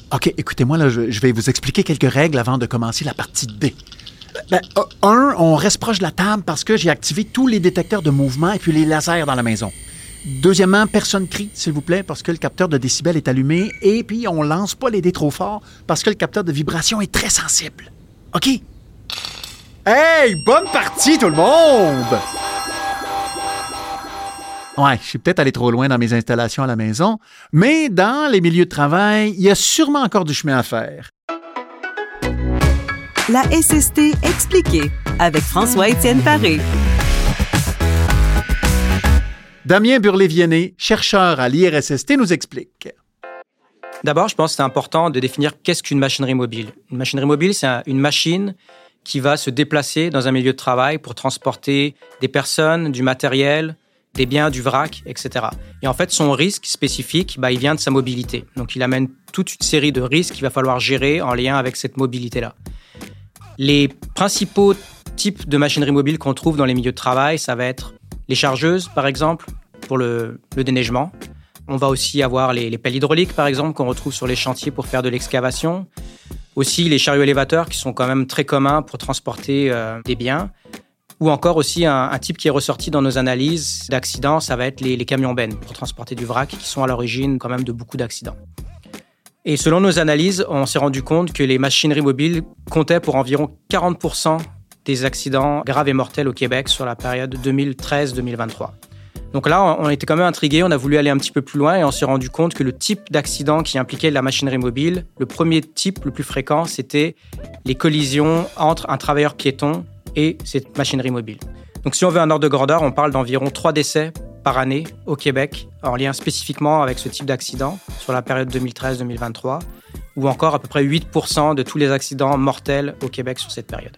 OK, écoutez-moi, là, je vais vous expliquer quelques règles avant de commencer la partie D. On reste proche de la table parce que j'ai activé tous les détecteurs de mouvement et puis les lasers dans la maison. Deuxièmement, personne crie, s'il vous plaît, parce que le capteur de décibels est allumé. Et puis, on lance pas les dés trop fort parce que le capteur de vibration est très sensible. OK? Hey, bonne partie, tout le monde! Ouais, je suis peut-être allé trop loin dans mes installations à la maison, mais dans les milieux de travail, il y a sûrement encore du chemin à faire. La SST expliquée avec François-Étienne Paré. Damien Burlet-Viennet, chercheur à l'IRSST, nous explique. D'abord, je pense que c'est important de définir qu'est-ce qu'une machinerie mobile. Une machinerie mobile, c'est une machine qui va se déplacer dans un milieu de travail pour transporter des personnes, du matériel, des biens, du vrac, etc. Et en fait, son risque spécifique, il vient de sa mobilité. Donc, il amène toute une série de risques qu'il va falloir gérer en lien avec cette mobilité-là. Les principaux types de machinerie mobile qu'on trouve dans les milieux de travail, ça va être les chargeuses, par exemple, pour le déneigement. On va aussi avoir les pelles hydrauliques, par exemple, qu'on retrouve sur les chantiers pour faire de l'excavation. Aussi les chariots élévateurs, qui sont quand même très communs pour transporter des biens. Ou encore aussi un type qui est ressorti dans nos analyses d'accidents, ça va être les camions-bennes pour transporter du vrac, qui sont à l'origine quand même de beaucoup d'accidents. Et selon nos analyses, on s'est rendu compte que les machineries mobiles comptaient pour environ 40% des accidents graves et mortels au Québec sur la période 2013-2023. Donc là, on était quand même intrigués, on a voulu aller un petit peu plus loin et on s'est rendu compte que le type d'accident qui impliquait la machinerie mobile, le premier type le plus fréquent, c'était les collisions entre un travailleur piéton et cette machinerie mobile. Donc si on veut un ordre de grandeur, on parle d'environ 3 décès par année au Québec, en lien spécifiquement avec ce type d'accident sur la période 2013-2023, ou encore à peu près 8% de tous les accidents mortels au Québec sur cette période.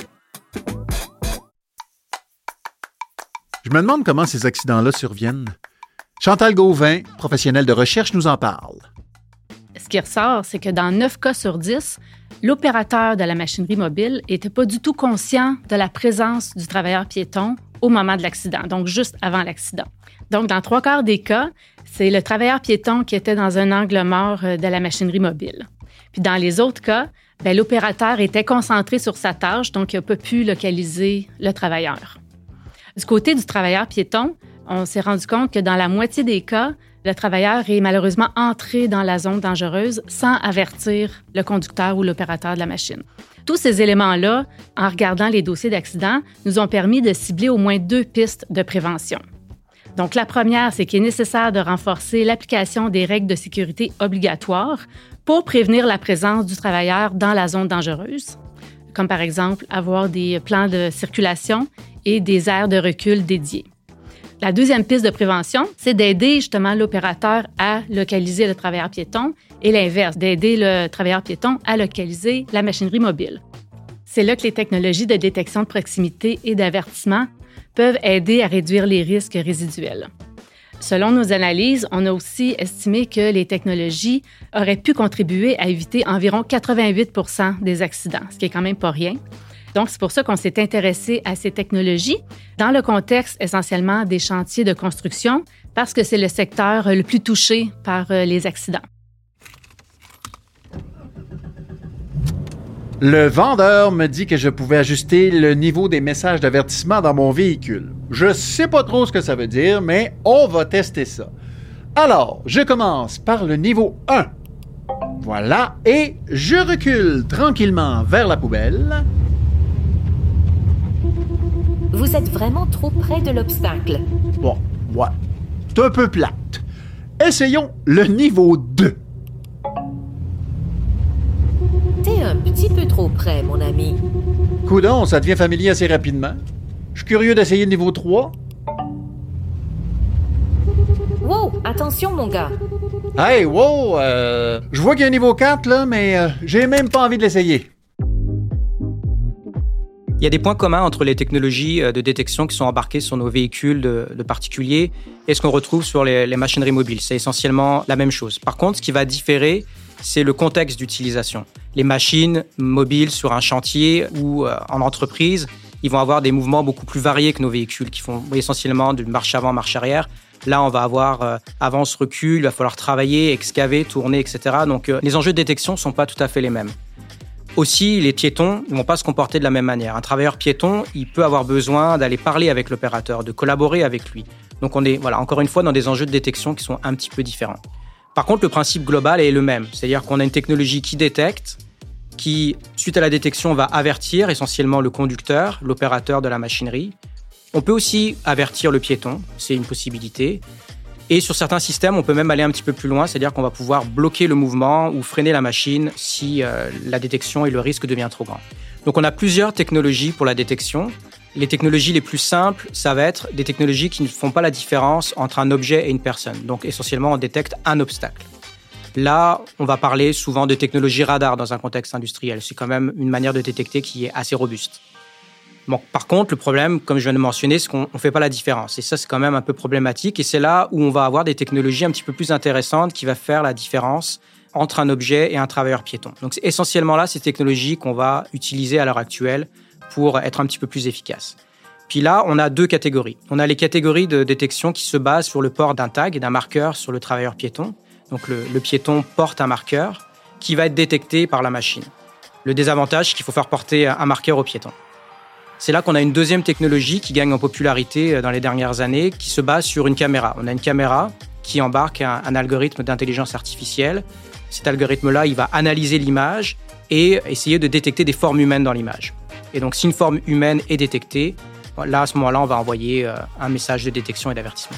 Je me demande comment ces accidents-là surviennent. Chantal Gauvin, professionnelle de recherche, nous en parle. Ce qui ressort, c'est que dans 9 cas sur 10, l'opérateur de la machinerie mobile n'était pas du tout conscient de la présence du travailleur piéton au moment de l'accident, donc juste avant l'accident. Donc, dans 3 quarts des cas, c'est le travailleur piéton qui était dans un angle mort de la machinerie mobile. Puis dans les autres cas, l'opérateur était concentré sur sa tâche, donc il n'a pas pu localiser le travailleur. Du côté du travailleur piéton, on s'est rendu compte que dans la moitié des cas, le travailleur est malheureusement entré dans la zone dangereuse sans avertir le conducteur ou l'opérateur de la machine. Tous ces éléments-là, en regardant les dossiers d'accident, nous ont permis de cibler au moins 2 pistes de prévention. Donc, la première, c'est qu'il est nécessaire de renforcer l'application des règles de sécurité obligatoires pour prévenir la présence du travailleur dans la zone dangereuse, comme par exemple avoir des plans de circulation et des aires de recul dédiés. La deuxième piste de prévention, c'est d'aider justement l'opérateur à localiser le travailleur piéton et l'inverse, d'aider le travailleur piéton à localiser la machinerie mobile. C'est là que les technologies de détection de proximité et d'avertissement peuvent aider à réduire les risques résiduels. Selon nos analyses, on a aussi estimé que les technologies auraient pu contribuer à éviter environ 88% des accidents, ce qui est quand même pas rien. Donc, c'est pour ça qu'on s'est intéressé à ces technologies dans le contexte essentiellement des chantiers de construction parce que c'est le secteur le plus touché par les accidents. Le vendeur me dit que je pouvais ajuster le niveau des messages d'avertissement dans mon véhicule. Je sais pas trop ce que ça veut dire, mais on va tester ça. Alors, je commence par le niveau 1. Voilà, et je recule tranquillement vers la poubelle. Vous êtes vraiment trop près de l'obstacle. Bon, ouais, c'est un peu plate. Essayons le niveau 2. T'es un petit peu trop près, mon ami. Coudon, ça devient familier assez rapidement. Je suis curieux d'essayer le niveau 3. Wow, attention, mon gars. Hey, wow, je vois qu'il y a un niveau 4, là, mais j'ai même pas envie de l'essayer. Il y a des points communs entre les technologies de détection qui sont embarquées sur nos véhicules de particuliers et ce qu'on retrouve sur les machineries mobiles. C'est essentiellement la même chose. Par contre, ce qui va différer, c'est le contexte d'utilisation. Les machines mobiles sur un chantier ou en entreprise, ils vont avoir des mouvements beaucoup plus variés que nos véhicules qui font essentiellement de marche avant, marche arrière. Là, on va avoir avance, recul, il va falloir travailler, excaver, tourner, etc. Donc, les enjeux de détection ne sont pas tout à fait les mêmes. Aussi, les piétons ne vont pas se comporter de la même manière. Un travailleur piéton, il peut avoir besoin d'aller parler avec l'opérateur, de collaborer avec lui. Donc, on est, encore une fois, dans des enjeux de détection qui sont un petit peu différents. Par contre, le principe global est le même. C'est-à-dire qu'on a une technologie qui détecte, qui, suite à la détection, va avertir essentiellement le conducteur, l'opérateur de la machinerie. On peut aussi avertir le piéton, c'est une possibilité. Et sur certains systèmes, on peut même aller un petit peu plus loin, c'est-à-dire qu'on va pouvoir bloquer le mouvement ou freiner la machine si la détection et le risque devient trop grand. Donc on a plusieurs technologies pour la détection. Les technologies les plus simples, ça va être des technologies qui ne font pas la différence entre un objet et une personne. Donc essentiellement, on détecte un obstacle. Là, on va parler souvent de technologie radar dans un contexte industriel. C'est quand même une manière de détecter qui est assez robuste. Bon, par contre, le problème, comme je viens de mentionner, c'est qu'on ne fait pas la différence. Et ça, c'est quand même un peu problématique. Et c'est là où on va avoir des technologies un petit peu plus intéressantes qui vont faire la différence entre un objet et un travailleur piéton. Donc, c'est essentiellement là ces technologies qu'on va utiliser à l'heure actuelle pour être un petit peu plus efficaces. Puis là, on a deux catégories. On a les catégories de détection qui se basent sur le port d'un tag, d'un marqueur sur le travailleur piéton. Donc, le piéton porte un marqueur qui va être détecté par la machine. Le désavantage, c'est qu'il faut faire porter un marqueur au piéton. C'est là qu'on a une deuxième technologie qui gagne en popularité dans les dernières années, qui se base sur une caméra. On a une caméra qui embarque un algorithme d'intelligence artificielle. Cet algorithme-là, il va analyser l'image et essayer de détecter des formes humaines dans l'image. Et donc, si une forme humaine est détectée, là, à ce moment-là, on va envoyer un message de détection et d'avertissement.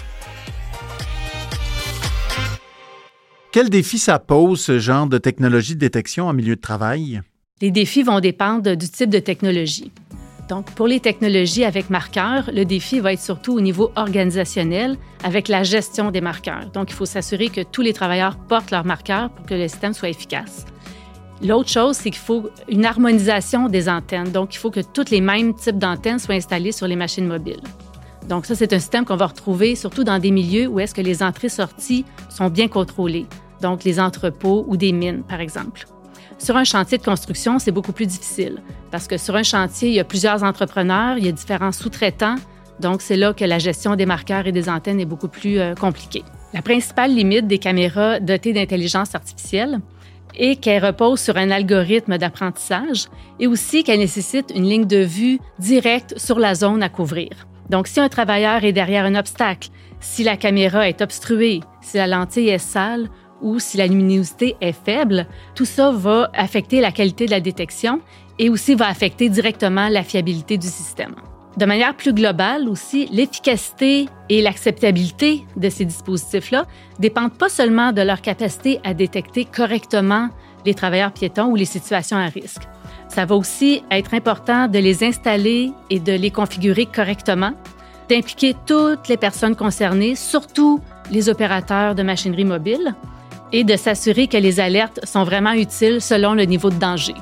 Quel défi ça pose, ce genre de technologie de détection en milieu de travail? Les défis vont dépendre du type de technologie. Donc, pour les technologies avec marqueurs, le défi va être surtout au niveau organisationnel avec la gestion des marqueurs. Donc, il faut s'assurer que tous les travailleurs portent leurs marqueurs pour que le système soit efficace. L'autre chose, c'est qu'il faut une harmonisation des antennes. Donc, il faut que tous les mêmes types d'antennes soient installés sur les machines mobiles. Donc, ça, c'est un système qu'on va retrouver surtout dans des milieux où est-ce que les entrées-sorties sont bien contrôlées. Donc, les entrepôts ou des mines, par exemple. Sur un chantier de construction, c'est beaucoup plus difficile parce que sur un chantier, il y a plusieurs entrepreneurs, il y a différents sous-traitants. Donc, c'est là que la gestion des marqueurs et des antennes est beaucoup plus compliquée. La principale limite des caméras dotées d'intelligence artificielle est qu'elles reposent sur un algorithme d'apprentissage et aussi qu'elles nécessitent une ligne de vue directe sur la zone à couvrir. Donc, si un travailleur est derrière un obstacle, si la caméra est obstruée, si la lentille est sale, ou si la luminosité est faible, tout ça va affecter la qualité de la détection et aussi va affecter directement la fiabilité du système. De manière plus globale aussi, l'efficacité et l'acceptabilité de ces dispositifs-là dépendent pas seulement de leur capacité à détecter correctement les travailleurs piétons ou les situations à risque. Ça va aussi être important de les installer et de les configurer correctement, d'impliquer toutes les personnes concernées, surtout les opérateurs de machinerie mobile, et de s'assurer que les alertes sont vraiment utiles selon le niveau de danger.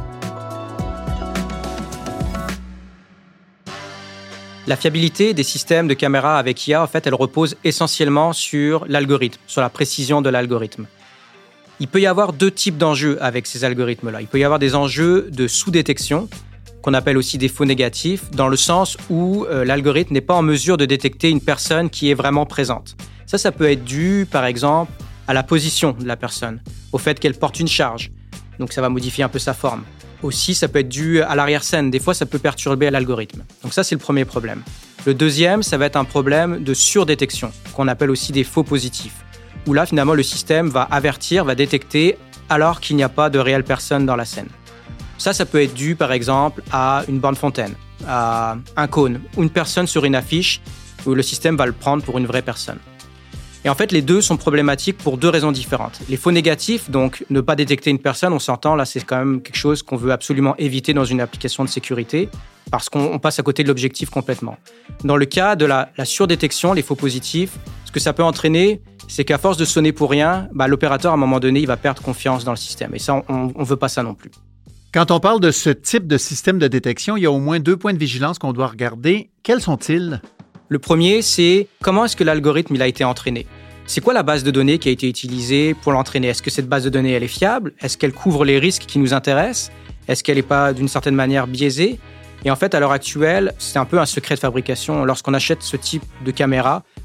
La fiabilité des systèmes de caméras avec IA, en fait, elle repose essentiellement sur l'algorithme, sur la précision de l'algorithme. Il peut y avoir deux types d'enjeux avec ces algorithmes-là. Il peut y avoir des enjeux de sous-détection, qu'on appelle aussi des faux négatifs, dans le sens où l'algorithme n'est pas en mesure de détecter une personne qui est vraiment présente. Ça peut être dû, par exemple, à la position de la personne, au fait qu'elle porte une charge. Donc, ça va modifier un peu sa forme. Aussi, ça peut être dû à l'arrière-scène. Des fois, ça peut perturber l'algorithme. Donc ça, c'est le premier problème. Le deuxième, ça va être un problème de surdétection, qu'on appelle aussi des faux positifs, où là, finalement, le système va avertir, va détecter, alors qu'il n'y a pas de réelle personne dans la scène. Ça peut être dû, par exemple, à une borne fontaine, à un cône, ou une personne sur une affiche, où le système va le prendre pour une vraie personne. Et en fait, les deux sont problématiques pour deux raisons différentes. Les faux négatifs, donc ne pas détecter une personne, on s'entend, là, c'est quand même quelque chose qu'on veut absolument éviter dans une application de sécurité parce qu'on passe à côté de l'objectif complètement. Dans le cas de la surdétection, les faux positifs, ce que ça peut entraîner, c'est qu'à force de sonner pour rien, l'opérateur, à un moment donné, il va perdre confiance dans le système. Et ça, on ne veut pas ça non plus. Quand on parle de ce type de système de détection, il y a au moins 2 points de vigilance qu'on doit regarder. Quels sont-ils? Le premier, c'est comment est-ce que l'algorithme il a été entraîné? C'est quoi la base de données qui a été utilisée pour l'entraîner? Est-ce que cette base de données, elle est fiable? Est-ce qu'elle couvre les risques qui nous intéressent? Est-ce qu'elle n'est pas, d'une certaine manière, biaisée? Et en fait, à l'heure actuelle, c'est un peu un secret de fabrication. Lorsqu'on achète ce type de caméra,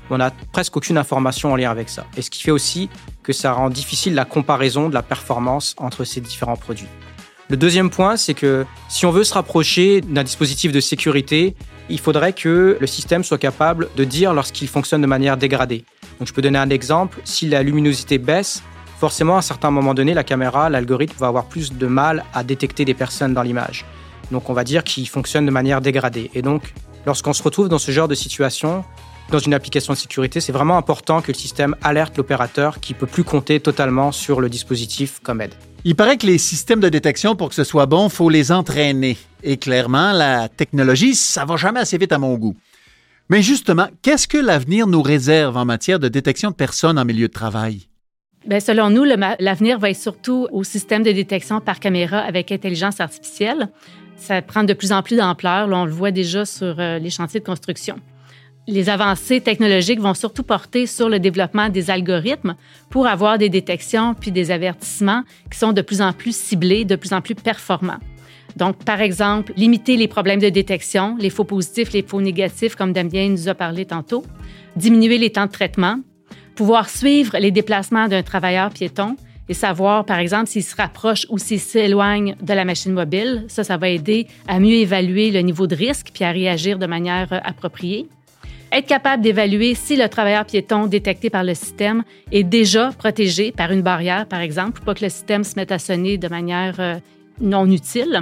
on n'a presque aucune information en lien avec ça. Et ce qui fait aussi que ça rend difficile la comparaison de la performance entre ces différents produits. Le deuxième point, c'est que si on veut se rapprocher d'un dispositif de sécurité, il faudrait que le système soit capable de dire lorsqu'il fonctionne de manière dégradée. Donc, je peux donner un exemple. Si la luminosité baisse, forcément, à un certain moment donné, la caméra, l'algorithme va avoir plus de mal à détecter des personnes dans l'image. Donc, on va dire qu'il fonctionne de manière dégradée. Et donc, lorsqu'on se retrouve dans ce genre de situation, dans une application de sécurité, c'est vraiment important que le système alerte l'opérateur qui ne peut plus compter totalement sur le dispositif comme aide. Il paraît que les systèmes de détection, pour que ce soit bon, il faut les entraîner. Et clairement, la technologie, ça va jamais assez vite à mon goût. Mais justement, qu'est-ce que l'avenir nous réserve en matière de détection de personnes en milieu de travail? Bien, selon nous, l'avenir va être surtout au système de détection par caméra avec intelligence artificielle. Ça prend de plus en plus d'ampleur. Là, on le voit déjà sur les chantiers de construction. Les avancées technologiques vont surtout porter sur le développement des algorithmes pour avoir des détections puis des avertissements qui sont de plus en plus ciblés, de plus en plus performants. Donc, par exemple, limiter les problèmes de détection, les faux positifs, les faux négatifs, comme Damien nous a parlé tantôt, diminuer les temps de traitement, pouvoir suivre les déplacements d'un travailleur piéton et savoir, par exemple, s'il se rapproche ou s'il s'éloigne de la machine mobile. Ça va aider à mieux évaluer le niveau de risque puis à réagir de manière appropriée. Être capable d'évaluer si le travailleur piéton détecté par le système est déjà protégé par une barrière, par exemple, pour pas que le système se mette à sonner de manière non utile.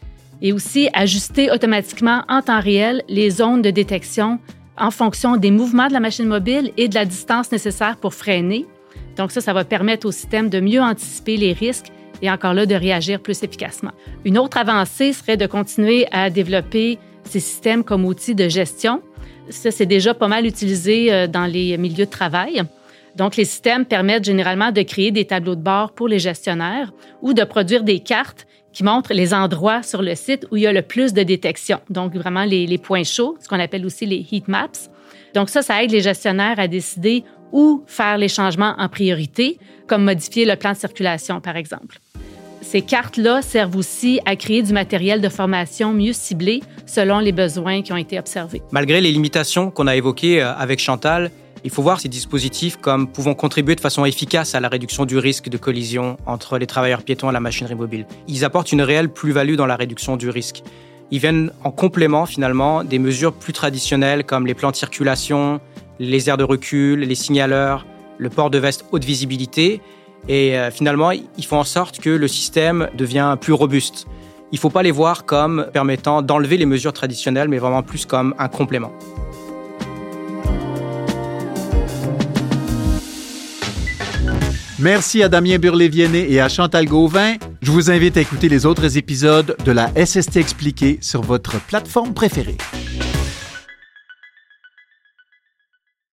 Et aussi ajuster automatiquement en temps réel les zones de détection en fonction des mouvements de la machine mobile et de la distance nécessaire pour freiner. Donc ça va permettre au système de mieux anticiper les risques et encore là, de réagir plus efficacement. Une autre avancée serait de continuer à développer ces systèmes comme outils de gestion. Ça, c'est déjà pas mal utilisé dans les milieux de travail. Donc, les systèmes permettent généralement de créer des tableaux de bord pour les gestionnaires ou de produire des cartes qui montrent les endroits sur le site où il y a le plus de détection. Donc, vraiment les points chauds, ce qu'on appelle aussi les heat maps. Donc, ça aide les gestionnaires à décider où faire les changements en priorité, comme modifier le plan de circulation, par exemple. Ces cartes-là servent aussi à créer du matériel de formation mieux ciblé selon les besoins qui ont été observés. Malgré les limitations qu'on a évoquées avec Chantal, il faut voir ces dispositifs comme pouvant contribuer de façon efficace à la réduction du risque de collision entre les travailleurs piétons et la machinerie mobile. Ils apportent une réelle plus-value dans la réduction du risque. Ils viennent en complément, finalement, des mesures plus traditionnelles comme les plans de circulation, les aires de recul, les signaleurs, le port de veste haute visibilité. Et finalement, ils font en sorte que le système devient plus robuste. Il ne faut pas les voir comme permettant d'enlever les mesures traditionnelles, mais vraiment plus comme un complément. Merci à Damien Burlet-Viennet et à Chantal Gauvin. Je vous invite à écouter les autres épisodes de la SST Expliquée sur votre plateforme préférée.